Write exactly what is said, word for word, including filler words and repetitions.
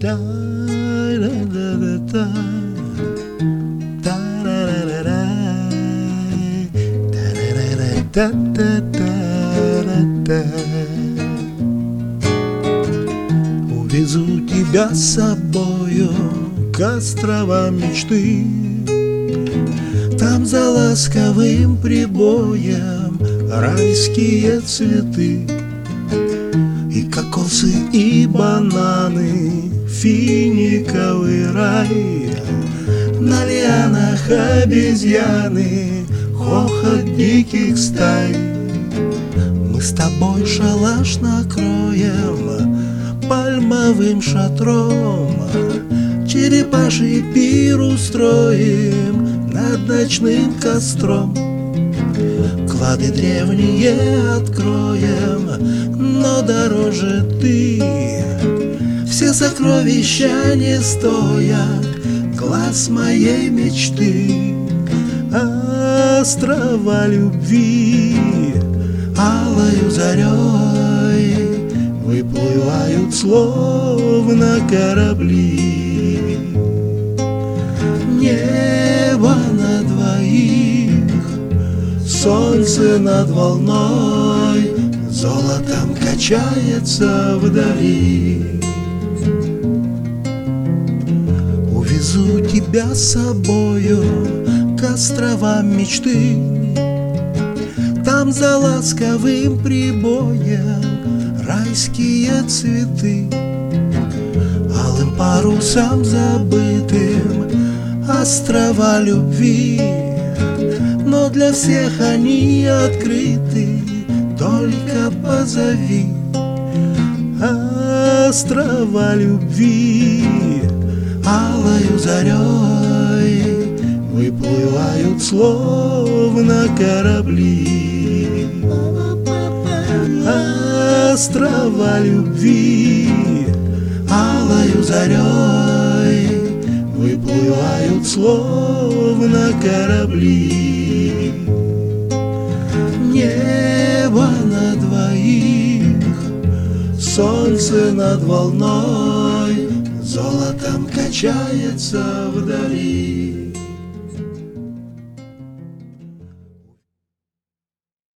Та-ра-ра-ра-та. Та-ра-ра-ра-ра. Та-ра-ра-та-та-та-ра-та. Увезу тебя с собою к островам мечты. Там за ласковым прибоем райские цветы, и кокосы, и бананы, финиковый рай. На лианах обезьяны, хохот диких стай. Мы с тобой шалаш накроем пальмовым шатром, черепаший пир устроим над ночным костром. Клады древние откроем, но дороже ты. Все сокровища не стоят глаз моей мечты. Острова любви алою зарей выплывают словно корабли. Небо на двоих, солнце над волной золотом качается вдали. Увезу тебя с собою к островам мечты. Там за ласковым прибоем райские цветы. Алым парусам забытым острова любви, но для всех они открыты, только позови. Острова любви алою зарей выплывают словно корабли. Острова любви алою зарей выплывают словно корабли. Небо на двоих, солнце над волной золотом качается вдали.